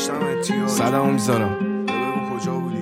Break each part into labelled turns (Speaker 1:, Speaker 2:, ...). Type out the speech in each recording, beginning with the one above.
Speaker 1: صدمو میذارم کجا بودی؟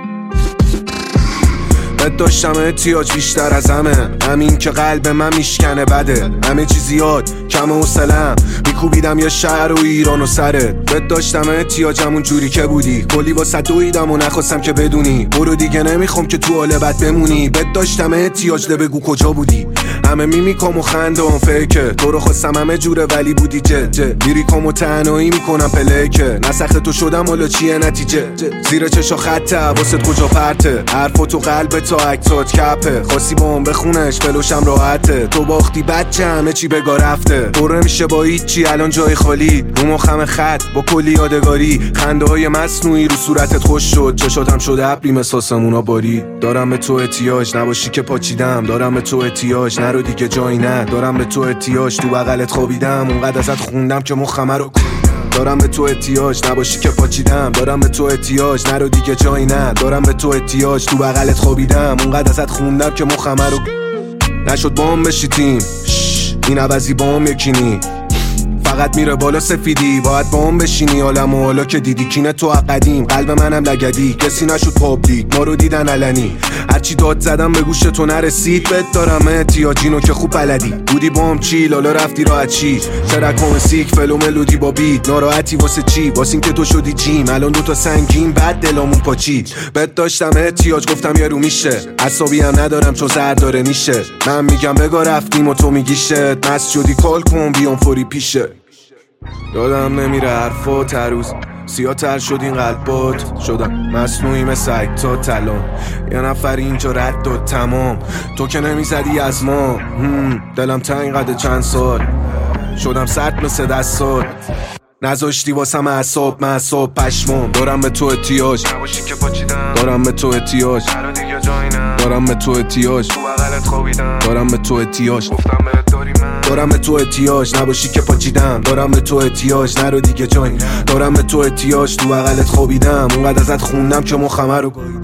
Speaker 1: بهت داشتم احتیاج بیشتر از همین که قلب من میشکنه بده. همه چی زیاد کم حوصله‌ام، میکوبیدم یه شهر و ایران و سرت. بهت داشتم احتیاج همون جوری که بودی، کلی واسه دویدم و نخواستم که بدونی. برو دیگه نمیخوام که تو حال بد بمونی. بهت داشتم احتیاج ده بگو کجا بودی. همه میمیکام و خنده و فیکه، تو رو خواستم همه جوره ولی بودی جه لیریکام و تنهایی میکنم پلیکه. نسخت تو شدم حالا چیه نتیجه؟ زیر چشا خطه واسط کجا پرته، حرفا تو قلب تا اکتات کپه. خواستی با هم بخونش فلوشم راحته، تو باختی بچه همه چی بگا رفته. پر نمیشه با هیچی الان جای خالی، رو مخم خط با کلی یادگاری. خنده های مصنوعی رو صورتت خوش شد، چشاتم شده ابری مثل سمونا باری. دارم به تو احتیاج نباشی که پاچیدم، دارم به تو احتیاج نرو دیگه جایی نه. دارم به تو احتیاج تو بغلت خوابیدم، اونقدر ازت خوندم که مخم رو دارم به تو احتیاج نباشی که پاچیدم، دارم به تو احتیاج نرو دیگه جایی نه. دارم به تو احتیاج تو بغلت خوابیدم، اونقدر ازت خوندم که مخم رو نشد با هم بشی تیم. این عوضی با هم یکینی، فقط میره بالا سفیدی. باید با هم بشینی عالم و حالا که دیدی کینه تو قدیم. قلب منم لگدی کسی نشد پابلیک، ما رو دیدن علنی. هرچی داد زدم به گوش تو نرسید. بهت دارم احتیاجینو که خوب بلدی. بودی با هم چی لالا رفتی راحت چی؟ ترک موسیک فلو ملودی با بیت. ناراحتی واسه چی؟ واسه این که تو شدی جیم. الان دوتا سنگین بعد دلامون پاچید. بهت داشتم احتیاج گفتم یه رو میشه. عصبی هم ندارم چون زرد داره میشه. من میگم بگا رفتیم و تو میگی شت. مست شدی کال کن بیام فوری پیشه. یادم نمیره حرفات هر روز سیاه تر شد این قلبات. شدم مصنوعی مثل اکتات الان. یه نفر اینجا رد داد تمام، تو که نمیزدی از ما. دلم تنگ قد چند سال، شدم سرد مثل دستات. نذاشتی واسم اعصاب معصاب پشمام. دارم به تو احتیاج نباشی که پاچیدم، دارم به تو احتیاج نرو دیگه جایی نه. دارم به تو احتیاج تو بغلت خوابیدم، دارم به تو احتیاج گفتم بهت داری من. دارم به تو احتیاج نباشی که پاچیدم، دارم به تو احتیاج نرو دیگه جایی. دارم به تو احتیاج تو بغلت خوابیدم، اونقدر ازت خوندم که مخم رو